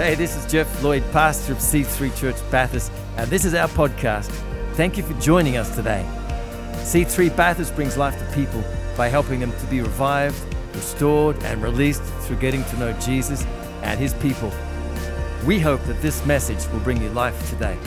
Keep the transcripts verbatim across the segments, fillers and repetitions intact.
Hey, this is Jeff Lloyd, pastor of C three Church Bathurst, and this is our podcast. Thank you for joining us today. C three Bathurst brings life to people by helping them to be revived, restored, and released through getting to know Jesus and His people. We hope that this message will bring you life today.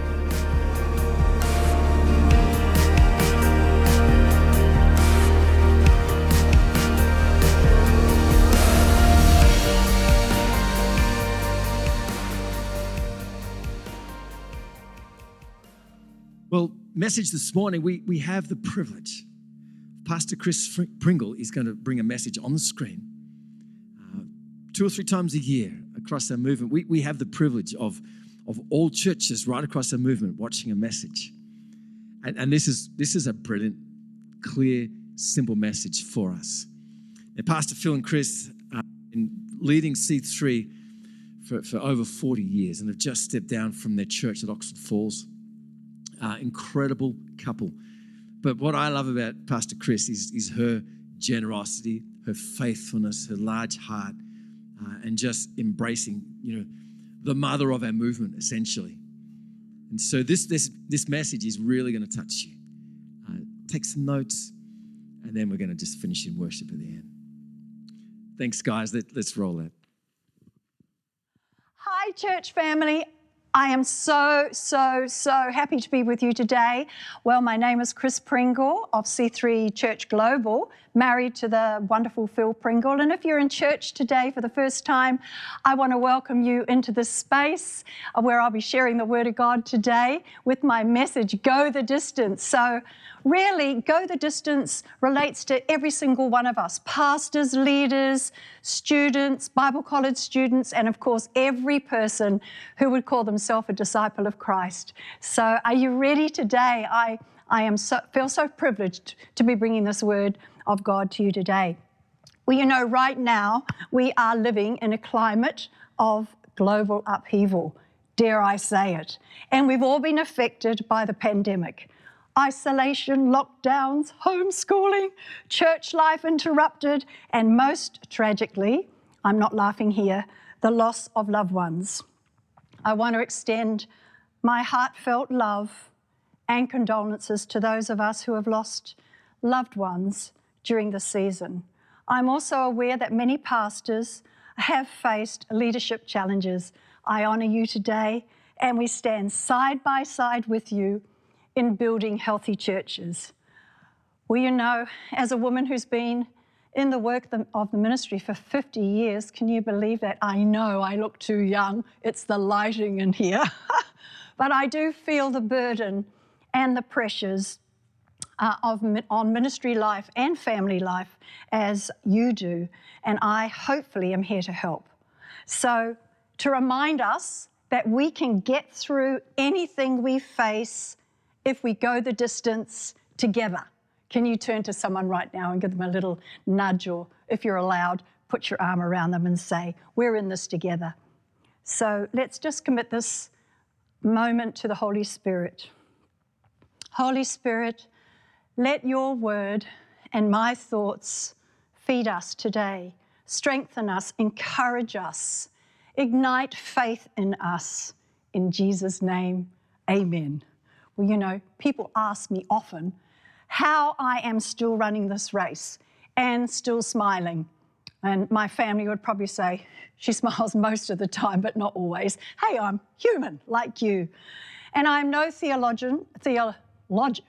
Well, message this morning, we, we have the privilege. Pastor Chris Pringle is going to bring a message on the screen. Uh, two or three times a year across our movement, we, we have the privilege of, of all churches right across our movement watching a message. And, and this is this is a brilliant, clear, simple message for us. Now, Pastor Phil and Chris are in leading C three for, for over forty years and have just stepped down from their church at Oxford Falls. Uh, incredible couple. But what I love about Pastor Chris is, is her generosity, her faithfulness, her large heart, uh, and just embracing, you know, the mother of our movement, essentially. And so this this this message is really going to touch you. Uh, take some notes, and then we're going to just finish in worship at the end. Thanks, guys. Let, let's roll that. Hi, church family. I am so, so, so happy to be with you today. Well, my name is Chris Pringle of C three Church Global, married to the wonderful Phil Pringle. And if you're in church today for the first time, I want to welcome you into this space where I'll be sharing the Word of God today with my message, Go the Distance. So really, Go the Distance relates to every single one of us, pastors, leaders, students, Bible college students, and of course, every person who would call themselves a disciple of Christ. So are you ready today? I, I am so, feel so privileged to be bringing this word of God to you today. Well, you know, right now, we are living in a climate of global upheaval, dare I say it. And we've all been affected by the pandemic. Isolation, lockdowns, homeschooling, church life interrupted, and most tragically, I'm not laughing here, the loss of loved ones. I want to extend my heartfelt love and condolences to those of us who have lost loved ones during the season. I'm also aware that many pastors have faced leadership challenges. I honour you today, and we stand side by side with you in building healthy churches. Well, you know, as a woman who's been in the work of the ministry for fifty years, can you believe that? I know I look too young. It's the lighting in here. But I do feel the burden and the pressures uh, of on ministry life and family life as you do. And I hopefully am here to help. So to remind us that we can get through anything we face if we go the distance together. Can you turn to someone right now and give them a little nudge, or if you're allowed, put your arm around them and say, we're in this together. So let's just commit this moment to the Holy Spirit. Holy Spirit, let your word and my thoughts feed us today, strengthen us, encourage us, ignite faith in us. In Jesus' name, amen. Well, you know, people ask me often how I am still running this race and still smiling. And my family would probably say, she smiles most of the time, but not always. Hey, I'm human like you. And I'm no theologian, theologian.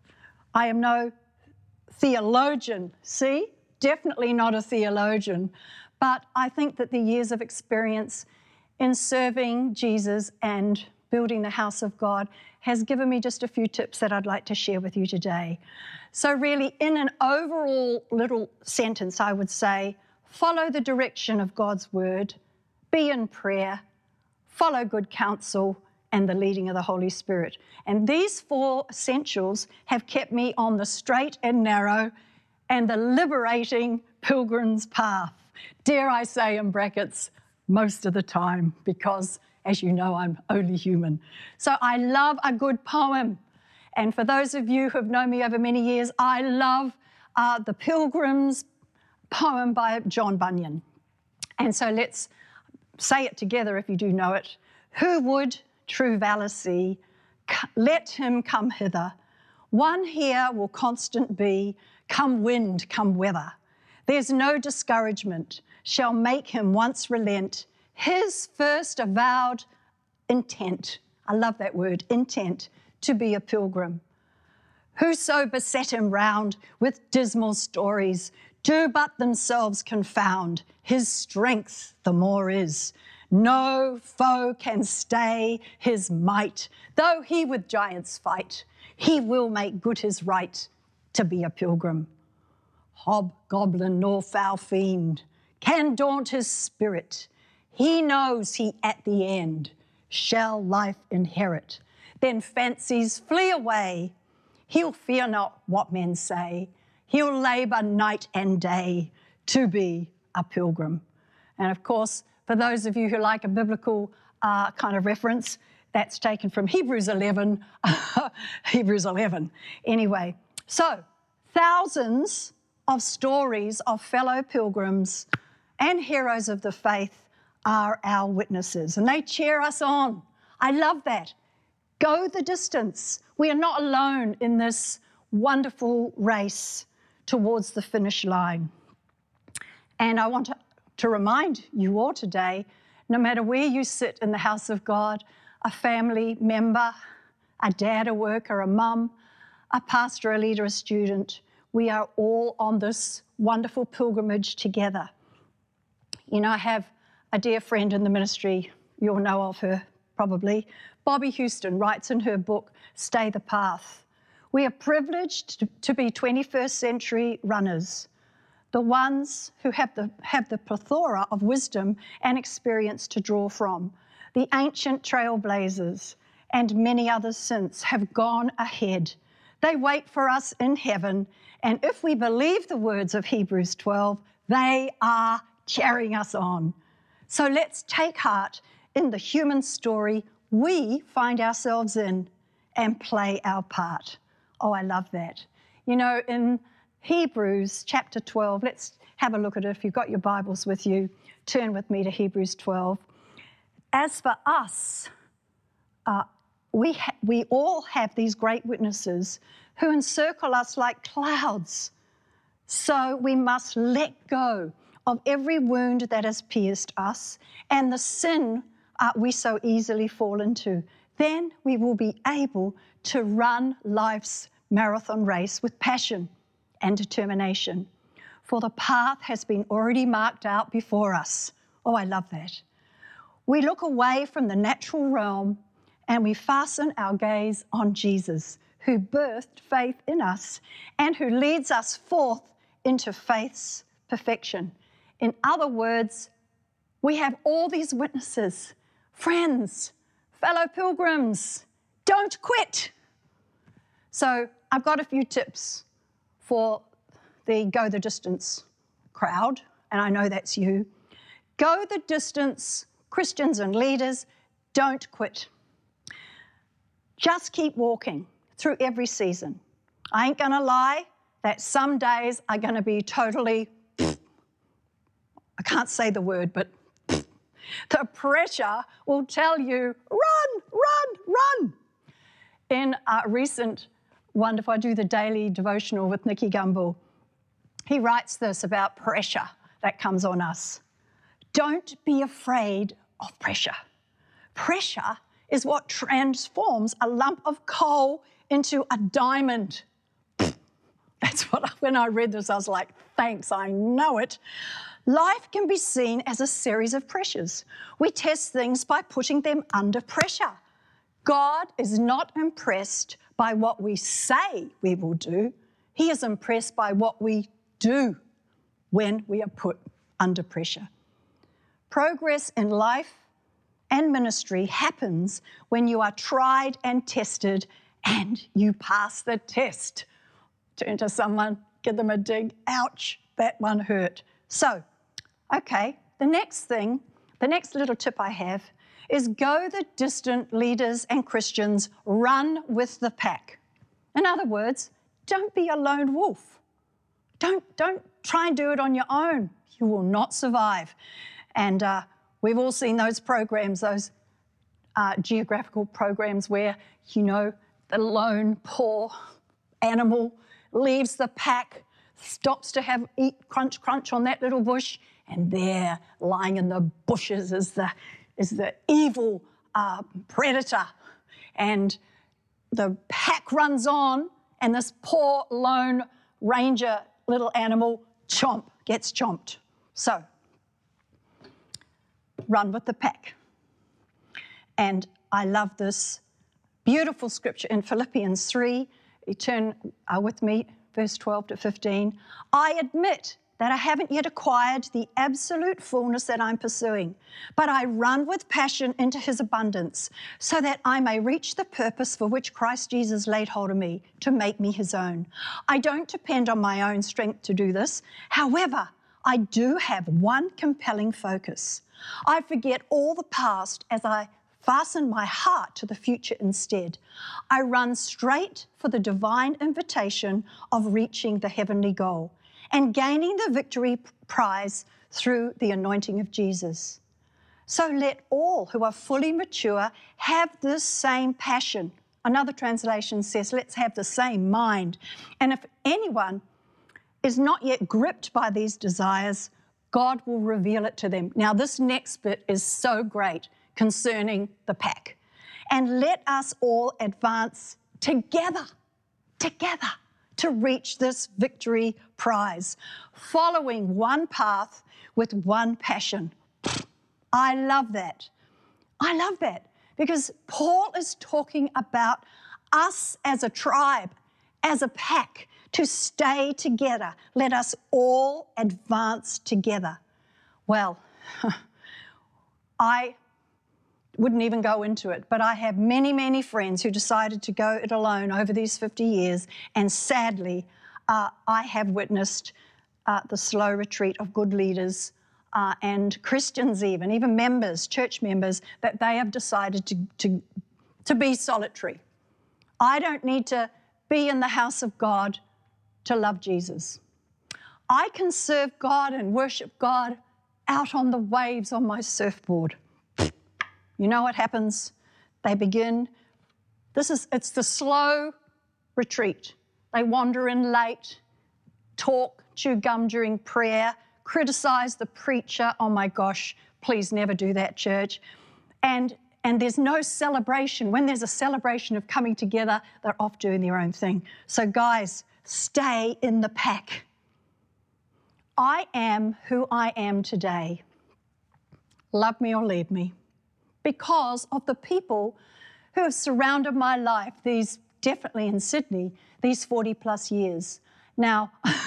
I am no theologian, see? Definitely not a theologian. But I think that the years of experience in serving Jesus and building the house of God has given me just a few tips that I'd like to share with you today. So really, in an overall little sentence, I would say, follow the direction of God's word, be in prayer, follow good counsel, and the leading of the Holy Spirit. And these four essentials have kept me on the straight and narrow and the liberating pilgrim's path. Dare I say, in brackets, most of the time, because as you know, I'm only human. So I love a good poem. And for those of you who have known me over many years, I love uh, the Pilgrim's poem by John Bunyan. And so let's say it together if you do know it. Who would true valour see? Let him come hither. One here will constant be, come wind, come weather. There's no discouragement shall make him once relent his first avowed intent. I love that word, intent, to be a pilgrim. Whoso beset him round with dismal stories do but themselves confound. His strength the more is. No foe can stay his might. Though he with giants fight, he will make good his right to be a pilgrim. Hobgoblin nor foul fiend can daunt his spirit. He knows he at the end shall life inherit. Then fancies flee away. He'll fear not what men say. He'll labour night and day to be a pilgrim. And of course, for those of you who like a biblical uh, kind of reference, that's taken from Hebrews eleven. Hebrews eleven. Anyway, so thousands of stories of fellow pilgrims and heroes of the faith are our witnesses, and they cheer us on. I love that. Go the distance. We are not alone in this wonderful race towards the finish line. And I want to, to remind you all today, no matter where you sit in the house of God, a family member, a dad, a worker, a mum, a pastor, a leader, a student, we are all on this wonderful pilgrimage together. You know, I have a dear friend in the ministry, you'll know of her probably. Bobby Houston writes in her book, Stay the Path. We are privileged to, to be twenty-first century runners, the ones who have the, have the plethora of wisdom and experience to draw from. The ancient trailblazers and many others since have gone ahead. They wait for us in heaven, and if we believe the words of Hebrews twelve, they are cheering us on. So let's take heart in the human story we find ourselves in and play our part. Oh, I love that. You know, in Hebrews chapter twelve, let's have a look at it. If you've got your Bibles with you, turn with me to Hebrews twelve. As for us, uh, we, ha- we all have these great witnesses who encircle us like clouds. So we must let go of every wound that has pierced us and the sin uh, we so easily fall into. Then we will be able to run life's marathon race with passion and determination. For the path has been already marked out before us. Oh, I love that. We look away from the natural realm and we fasten our gaze on Jesus, who birthed faith in us and who leads us forth into faith's perfection. In other words, we have all these witnesses, friends, fellow pilgrims. Don't quit. So I've got a few tips for the Go the Distance crowd, and I know that's you. Go the distance, Christians and leaders, don't quit. Just keep walking through every season. I ain't gonna lie that some days are gonna be totally, I can't say the word, but the pressure will tell you, run, run, run. In a recent wonderful, I do the daily devotional with Nicky Gumbel. He writes this about pressure that comes on us. Don't be afraid of pressure. Pressure is what transforms a lump of coal into a diamond. That's what, I, when I read this, I was like, thanks, I know it. Life can be seen as a series of pressures. We test things by putting them under pressure. God is not impressed by what we say we will do. He is impressed by what we do when we are put under pressure. Progress in life and ministry happens when you are tried and tested and you pass the test. Turn to someone, give them a dig. Ouch, that one hurt. So, okay, the next thing, the next little tip I have is go the distant leaders and Christians, run with the pack. In other words, don't be a lone wolf. Don't, don't try and do it on your own. You will not survive. And uh, We've all seen those programs, those uh, geographical programs where, you know, the lone poor animal leaves the pack, stops to have eat crunch crunch on that little bush, and there, lying in the bushes, is the is the evil uh, predator. And the pack runs on, and this poor lone ranger little animal chomp gets chomped. So, run with the pack. And I love this beautiful scripture in Philippians three. You turn uh, with me, verse twelve to fifteen. I admit that I haven't yet acquired the absolute fullness that I'm pursuing, but I run with passion into his abundance so that I may reach the purpose for which Christ Jesus laid hold of me, to make me his own. I don't depend on my own strength to do this. However, I do have one compelling focus. I forget all the past as I fasten my heart to the future instead. I run straight for the divine invitation of reaching the heavenly goal and gaining the victory prize through the anointing of Jesus. So let all who are fully mature have this same passion. Another translation says, let's have the same mind. And if anyone is not yet gripped by these desires, God will reveal it to them. Now, this next bit is so great concerning the pack. And let us all advance together, together, to reach this victory prize, following one path with one passion. I love that. I love that because Paul is talking about us as a tribe, as a pack, to stay together. Let us all advance together. Well, I wouldn't even go into it, but I have many, many friends who decided to go it alone over these fifty years, and sadly, uh, I have witnessed uh, the slow retreat of good leaders uh, and Christians even, even members, church members, that they have decided to, to, to be solitary. I don't need to be in the house of God to love Jesus. I can serve God and worship God out on the waves on my surfboard. You know what happens? They begin, this is, it's the slow retreat. They wander in late, talk, chew gum during prayer, criticize the preacher. Oh my gosh, please never do that, church. And, and there's no celebration. When there's a celebration of coming together, they're off doing their own thing. So guys, stay in the pack. I am who I am today. Love me or leave me, because of the people who have surrounded my life, these, definitely in Sydney, these forty plus years. Now,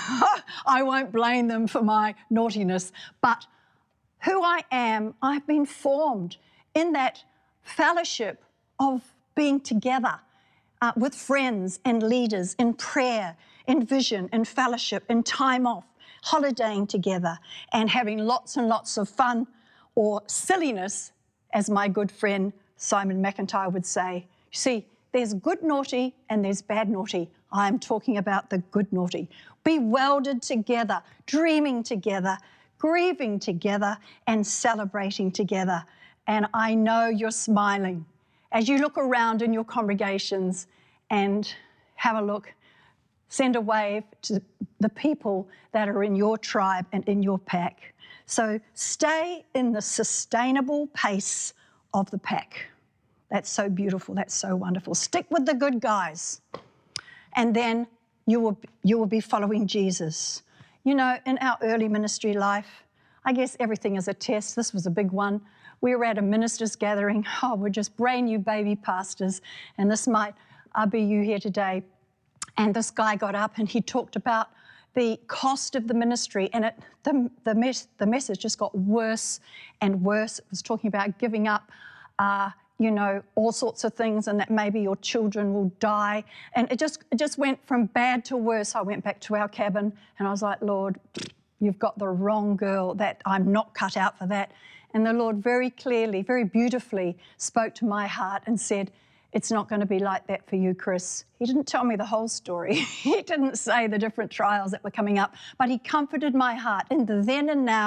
I won't blame them for my naughtiness, but who I am, I've been formed in that fellowship of being together uh, with friends and leaders in prayer, in vision, in fellowship, in time off, holidaying together, and having lots and lots of fun or silliness, as my good friend Simon McIntyre would say. You see, there's good naughty and there's bad naughty. I'm talking about the good naughty. Be welded together, dreaming together, grieving together, and celebrating together. And I know you're smiling as you look around in your congregations and have a look, send a wave to the people that are in your tribe and in your pack. So stay in the sustainable pace of the pack. That's so beautiful. That's so wonderful. Stick with the good guys. And then you will, you will be following Jesus. You know, in our early ministry life, I guess everything is a test. This was a big one. We were at a ministers' gathering. Oh, we're just brand new baby pastors. And this might uh, be you here today. And this guy got up and he talked about the cost of the ministry, and it, the, the, mes the message just got worse and worse. It was talking about giving up, uh, you know, all sorts of things, and that maybe your children will die. And it just, it just went from bad to worse. I went back to our cabin and I was like, Lord, you've got the wrong girl. That I'm not cut out for that. And the Lord very clearly, very beautifully spoke to my heart and said, it's not going to be like that for you, Chris. He didn't tell me the whole story. He didn't say the different trials that were coming up, but he comforted my heart. In the then and now,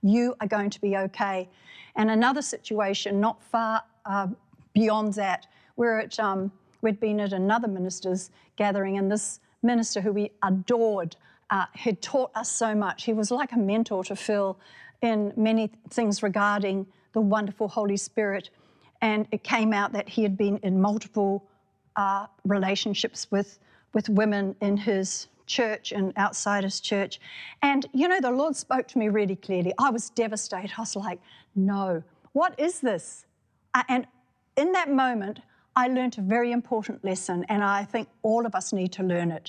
You are going to be okay. And another situation not far uh, beyond that, we're at, um, we'd been at another minister's gathering, and this minister who we adored uh, had taught us so much. He was like a mentor to Phil in many things regarding the wonderful Holy Spirit. And it came out that he had been in multiple uh, relationships with, with women in his church and outside his church. And, you know, the Lord spoke to me really clearly. I was devastated. I was like, no, what is this? Uh, and in that moment, I learned a very important lesson, and I think all of us need to learn it.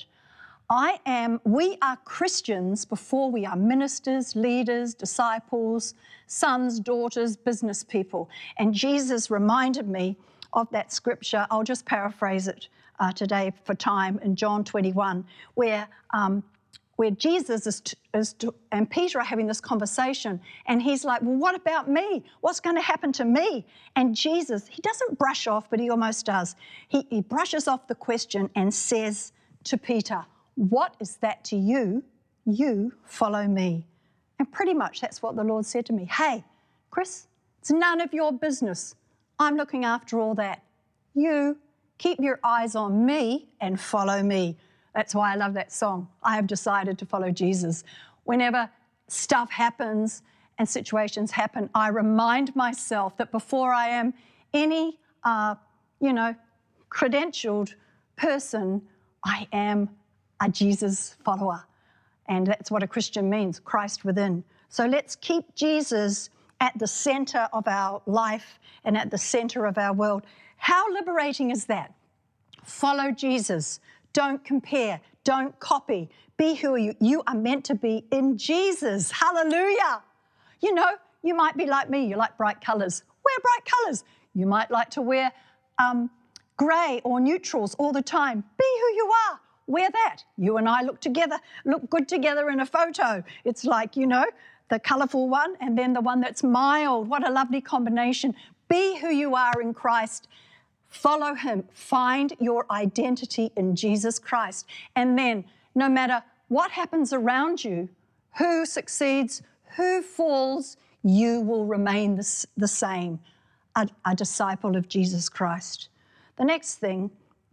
I am, we are Christians before we are ministers, leaders, disciples, sons, daughters, business people. And Jesus reminded me of that scripture. I'll just paraphrase it uh, today for time in John twenty-one, where um, where Jesus is, t- is t- and Peter are having this conversation, and he's like, well, what about me? What's going to happen to me? And Jesus, he doesn't brush off, but he almost does. He, he brushes off the question and says to Peter, what is that to you? You follow me. And pretty much that's what the Lord said to me. Hey, Chris, it's none of your business. I'm looking after all that. You keep your eyes on me and follow me. That's why I love that song. I have decided to follow Jesus. Whenever stuff happens and situations happen, I remind myself that before I am any, uh, you know, credentialed person, I am a Jesus follower. And that's what a Christian means, Christ within. So let's keep Jesus at the center of our life and at the center of our world. How liberating is that? Follow Jesus. Don't compare. Don't copy. Be who you, you are meant to be in Jesus. Hallelujah. You know, you might be like me. You like bright colours. Wear bright colours. You might like to wear um, grey or neutrals all the time. Be who you are. Wear that. You and I look together, look good together in a photo. It's like, you know, the colourful one and then the one that's mild. What a lovely combination. Be who you are in Christ. Follow him. Find your identity in Jesus Christ. And then no matter what happens around you, who succeeds, who falls, you will remain the, the same, a, a disciple of Jesus Christ. The next thing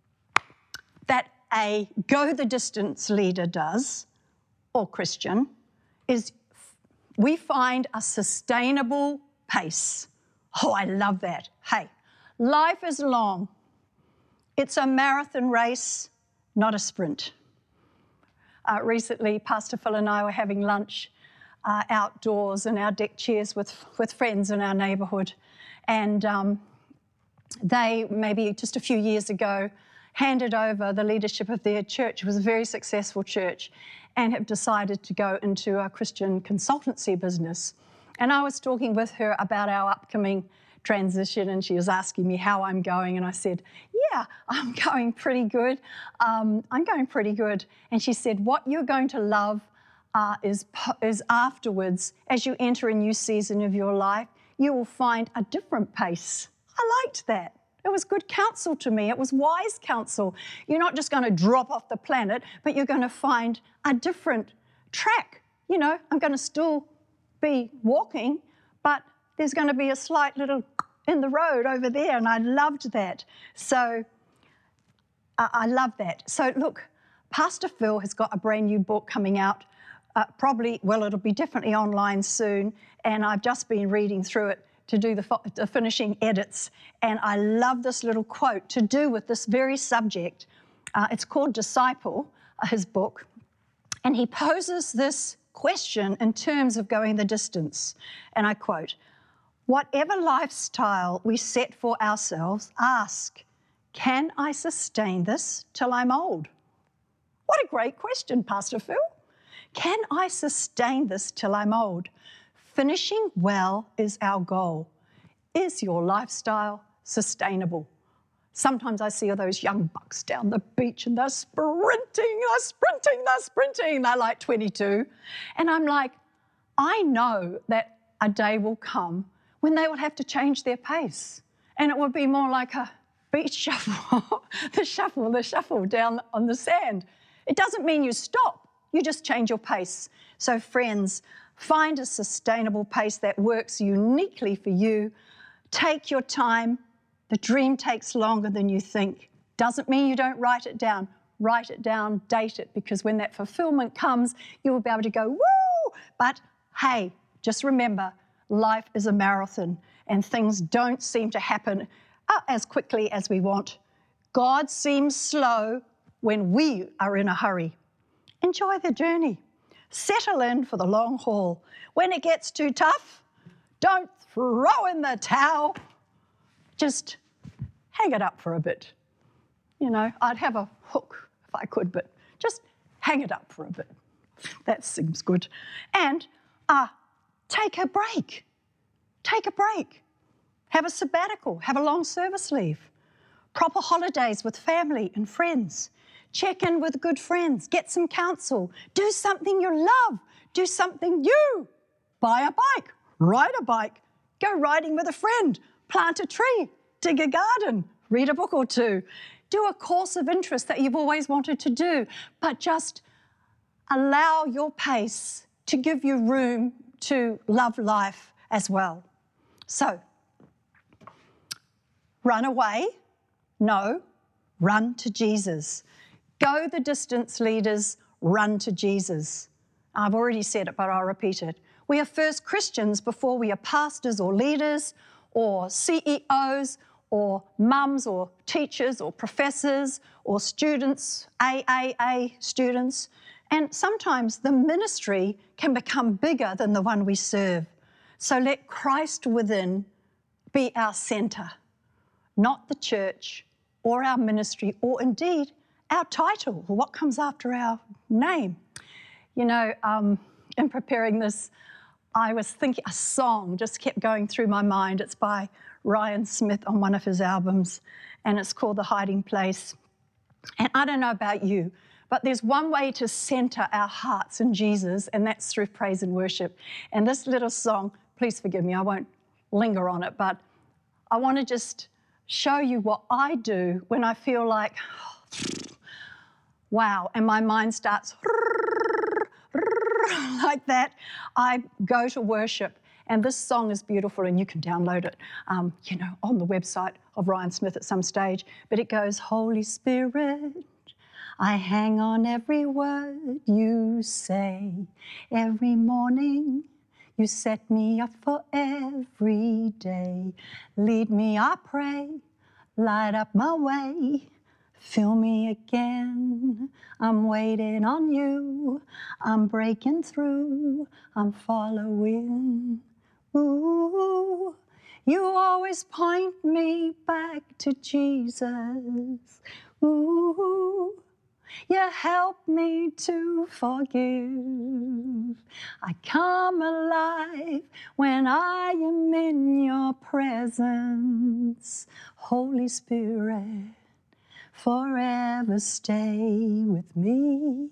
that a go the distance leader does, or Christian, is we find a sustainable pace. Oh, I love that. Hey, life is long. It's a marathon race, not a sprint. Uh, recently, Pastor Phil and I were having lunch uh, outdoors in our deck chairs with, with friends in our neighbourhood. And um, they, maybe just a few years ago, handed over the leadership of their church. It was a very successful church, and have decided to go into a Christian consultancy business. And I was talking with her about our upcoming transition, and she was asking me how I'm going, and I said, yeah, I'm going pretty good. Um, I'm going pretty good. And she said, what you're going to love uh, is, is afterwards, as you enter a new season of your life, you will find a different pace. I liked that. It was good counsel to me. It was wise counsel. You're not just going to drop off the planet, but you're going to find a different track. You know, I'm going to still be walking, but there's going to be a slight little in the road over there, and I loved that. So uh, I love that. So look, Pastor Phil has got a brand new book coming out, uh, probably, well, it'll be definitely online soon, and I've just been reading through it to do the, the finishing edits, and I love this little quote to do with this very subject. Uh, it's called Disciple, uh, his book, and he poses this question in terms of going the distance, and I quote, whatever lifestyle we set for ourselves, ask, can I sustain this till I'm old? What a great question, Pastor Phil. Can I sustain this till I'm old? Finishing well is our goal. Is your lifestyle sustainable? Sometimes I see all those young bucks down the beach and they're sprinting, they're sprinting, they're sprinting. They're like twenty-two. And I'm like, I know that a day will come when they will have to change their pace. And it will be more like a beach shuffle, the shuffle, the shuffle down on the sand. It doesn't mean you stop. You just change your pace. So friends, Find a sustainable pace that works uniquely for you. Take your time. The dream takes longer than you think. Doesn't mean you don't write it down. Write it down, date it, because when that fulfillment comes, you will be able to go, woo! But hey, just remember, life is a marathon and things don't seem to happen uh, as quickly as we want. God seems slow when we are in a hurry. Enjoy the journey. Settle in for the long haul. When it gets too tough, don't throw in the towel. Just hang it up for a bit. You know, I'd have a hook if I could, but just hang it up for a bit. That seems good. And uh, take a break. Take a break. Have a sabbatical. Have a long service leave. Proper holidays with family and friends. Check in with good friends. Get some counsel. Do something you love. Do something new. Buy a bike. Ride a bike. Go riding with a friend. Plant a tree. Dig a garden. Read a book or two. Do a course of interest that you've always wanted to do, but just allow your pace to give you room to love life as well. So, run away? No, run to Jesus. Go the distance, leaders, run to Jesus. I've already said it, but I'll repeat it. We are first Christians before we are pastors or leaders or C E Os or mums or teachers or professors or students, A A A students. And sometimes the ministry can become bigger than the one we serve. So let Christ within be our centre, not the church or our ministry or indeed our title, or what comes after our name. You know, um, in preparing this, I was thinking, a song just kept going through my mind. It's by Ryan Smith on one of his albums, and it's called The Hiding Place. And I don't know about you, but there's one way to center our hearts in Jesus, and that's through praise and worship. And this little song, please forgive me, I won't linger on it, but I want to just show you what I do when I feel like, wow, and my mind starts like that. I go to worship. And this song is beautiful, and you can download it, um, you know, on the website of Ryan Smith at some stage. But it goes, Holy Spirit, I hang on every word you say. Every morning you set me up for every day. Lead me, I pray, light up my way. Fill me again, I'm waiting on you. I'm breaking through, I'm following. Ooh, you always point me back to Jesus. Ooh, you help me to forgive. I come alive when I am in your presence. Holy Spirit, forever stay with me,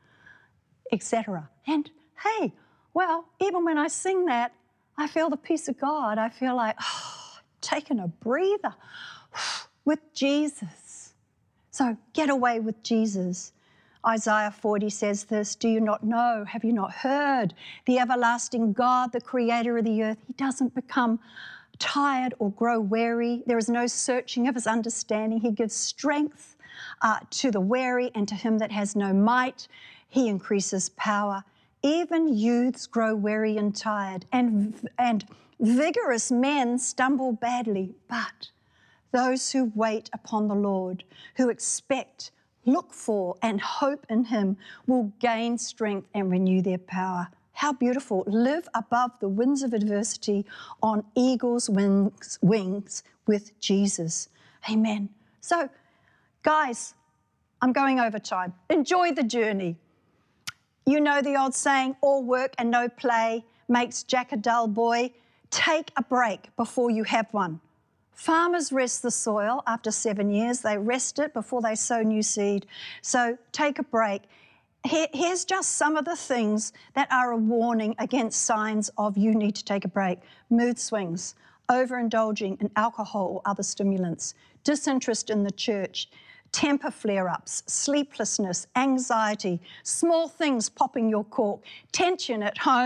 et cetera. And hey, well, even when I sing that, I feel the peace of God. I feel like, oh, taking a breather with Jesus. So get away with Jesus. Isaiah forty says this, do you not know, have you not heard? The everlasting God, the creator of the earth, he doesn't become tired or grow weary. There is no searching of his understanding. He gives strength uh, to the weary, and to him that has no might, he increases power. Even youths grow weary and tired, and, and vigorous men stumble badly. But those who wait upon the Lord, who expect, look for, and hope in him, will gain strength and renew their power. How beautiful. Live above the winds of adversity on eagle's wings, wings with Jesus. Amen. So, guys, I'm going over time. Enjoy the journey. You know the old saying, all work and no play makes Jack a dull boy. Take a break before you have one. Farmers rest the soil after seven years. They rest it before they sow new seed. So take a break. Here, here's just some of the things that are a warning against signs of you need to take a break. Mood swings, overindulging in alcohol or other stimulants, disinterest in the church, temper flare-ups, sleeplessness, anxiety, small things popping your cork, tension at home,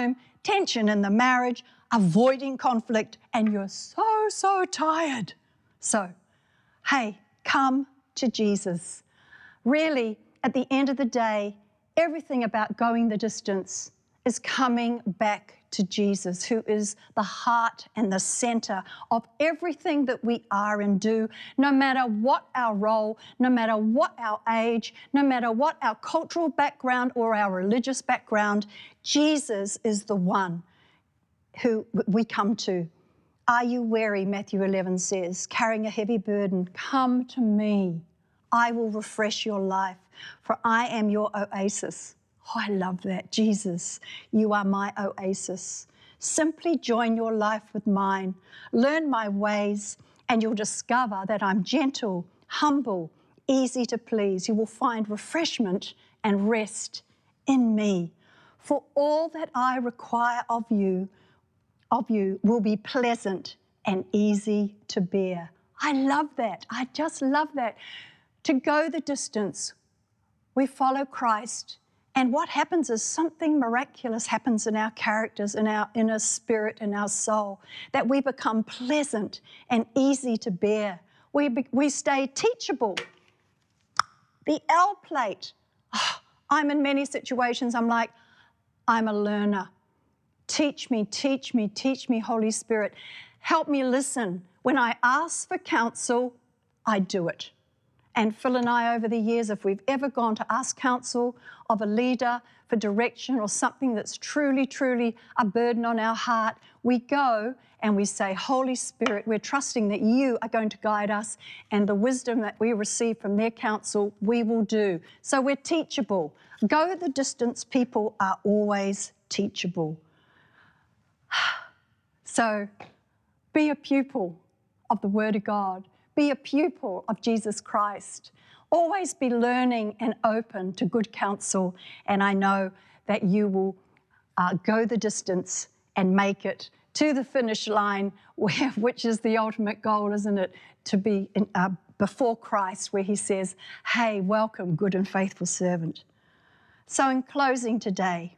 tension in the marriage, avoiding conflict, and you're so, so tired. So, hey, come to Jesus. Really, at the end of the day, everything about going the distance is coming back to Jesus, who is the heart and the center of everything that we are and do, no matter what our role, no matter what our age, no matter what our cultural background or our religious background. Jesus is the one who we come to. Are you weary, Matthew eleven says, carrying a heavy burden? Come to me. I will refresh your life, for I am your oasis. Oh, I love that. Jesus, you are my oasis. Simply join your life with mine. Learn my ways, and you'll discover that I'm gentle, humble, easy to please. You will find refreshment and rest in me. For all that I require of you, of you will be pleasant and easy to bear. I love that. I just love that. To go the distance, we follow Christ. And what happens is something miraculous happens in our characters, in our inner spirit, in our soul, that we become pleasant and easy to bear. We, be, we stay teachable. The L plate. Oh, I'm in many situations, I'm like, I'm a learner. Teach me, teach me, teach me, Holy Spirit. Help me listen. When I ask for counsel, I do it. And Phil and I, over the years, if we've ever gone to ask counsel of a leader for direction or something that's truly, truly a burden on our heart, we go and we say, Holy Spirit, we're trusting that you are going to guide us, and the wisdom that we receive from their counsel, we will do. So we're teachable. Go the distance people are always teachable. So be a pupil of the Word of God. Be a pupil of Jesus Christ. Always be learning and open to good counsel. And I know that you will uh, go the distance and make it to the finish line, where, which is the ultimate goal, isn't it? To be in, uh, before Christ, where he says, hey, welcome, good and faithful servant. So in closing today,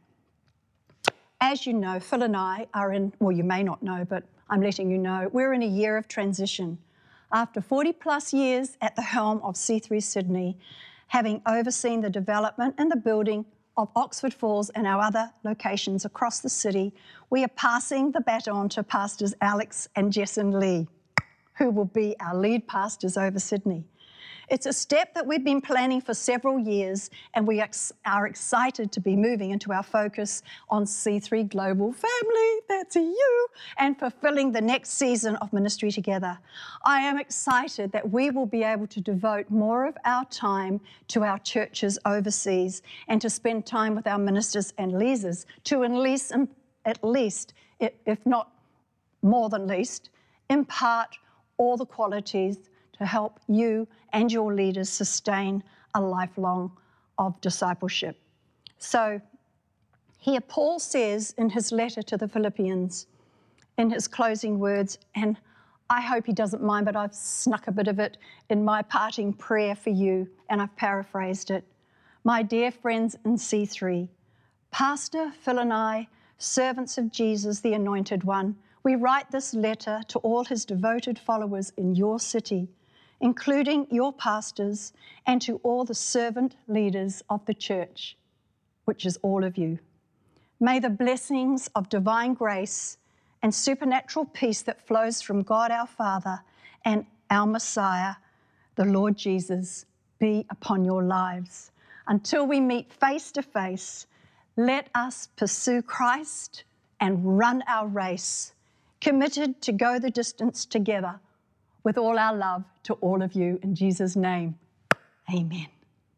as you know, Phil and I are in, well, you may not know, but I'm letting you know, we're in a year of transition. After forty plus years at the helm of C three Sydney, having overseen the development and the building of Oxford Falls and our other locations across the city, we are passing the baton to Pastors Alex and Jessin Lee, who will be our lead pastors over Sydney. It's a step that we've been planning for several years, and we are excited to be moving into our focus on C three Global Family, that's you, and fulfilling the next season of ministry together. I am excited that we will be able to devote more of our time to our churches overseas and to spend time with our ministers and leaders to at least, at least, if not more than least, impart all the qualities to help you and your leaders sustain a lifelong of discipleship. So here Paul says in his letter to the Philippians, in his closing words, and I hope he doesn't mind, but I've snuck a bit of it in my parting prayer for you, and I've paraphrased it. My dear friends in C three, Pastor Phil and I, servants of Jesus, the Anointed One, we write this letter to all his devoted followers in your city, including your pastors, and to all the servant leaders of the church, which is all of you. May the blessings of divine grace and supernatural peace that flows from God our Father and our Messiah, the Lord Jesus, be upon your lives. Until we meet face to face, let us pursue Christ and run our race, committed to go the distance together, with all our love to all of you. In Jesus' name, amen.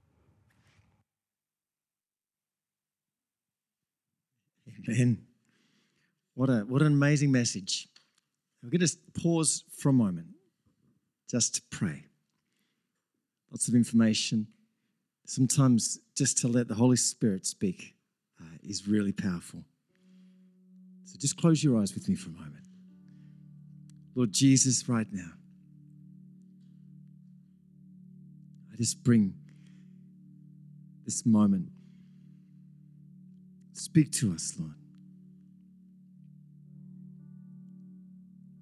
Amen. What, a, what an amazing message. We're going to pause for a moment just to pray. Lots of information. Sometimes just to let the Holy Spirit speak uh, is really powerful. So just close your eyes with me for a moment. Lord Jesus, right now, I just bring this moment. Speak to us, Lord.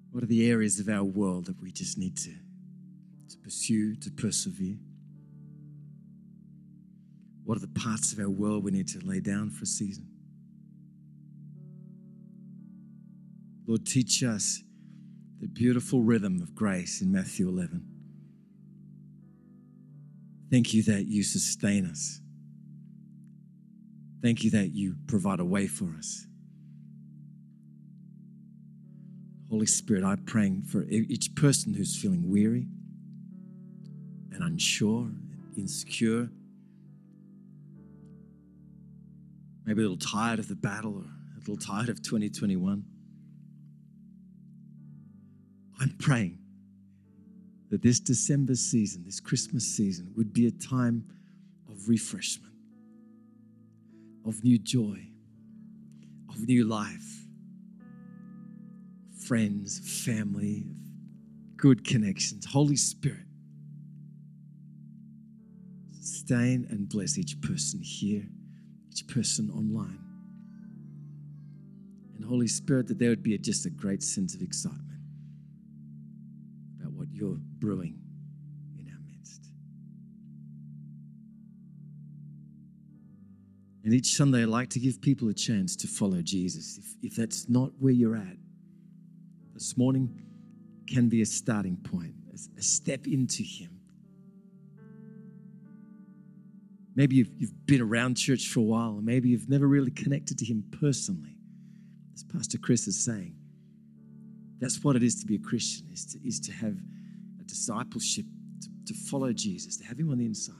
What are the areas of our world that we just need to, to pursue, to persevere? What are the parts of our world we need to lay down for a season? Lord, teach us the beautiful rhythm of grace in Matthew eleven. Thank you that you sustain us. Thank you that you provide a way for us. Holy Spirit, I'm praying for each person who's feeling weary and unsure and insecure, maybe a little tired of the battle or a little tired of twenty twenty-one. I'm praying that this December season, this Christmas season, would be a time of refreshment, of new joy, of new life, friends, family, good connections. Holy Spirit, sustain and bless each person here, each person online. And Holy Spirit, that there would be just a great sense of excitement about what you're brewing in our midst. And each Sunday, I like to give people a chance to follow Jesus. If, if that's not where you're at, this morning can be a starting point, a, a step into Him. Maybe you've, you've been around church for a while, or maybe you've never really connected to Him personally. As Pastor Chris is saying, that's what it is to be a Christian, is to, is to have a discipleship, to, to follow Jesus, to have Him on the inside.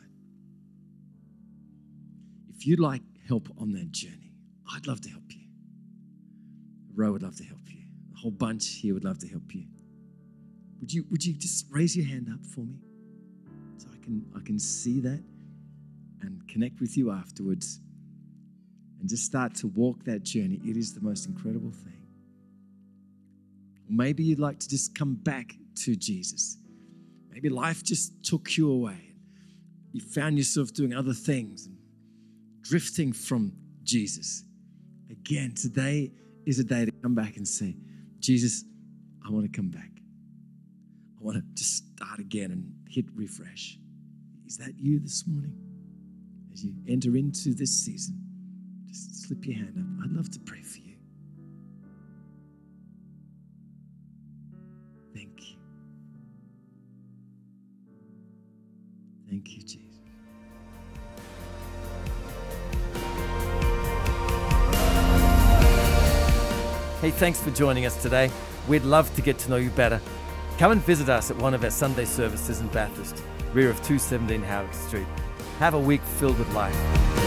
If you'd like help on that journey, I'd love to help you. Ro would love to help you. A whole bunch here would love to help you. Would you, would you just raise your hand up for me so I can, I can see that and connect with you afterwards and just start to walk that journey? It is the most incredible thing. Or maybe you'd like to just come back to Jesus. Maybe life just took you away. You found yourself doing other things and drifting from Jesus. Again, today is a day to come back and say, Jesus, I want to come back. I want to just start again and hit refresh. Is that you this morning? As you enter into this season, just slip your hand up. I'd love to pray for you. Thank you. Thank you, Jesus. Hey, thanks for joining us today. We'd love to get to know you better. Come and visit us at one of our Sunday services in Bathurst, rear of two seventeen Howard Street. Have a week filled with life.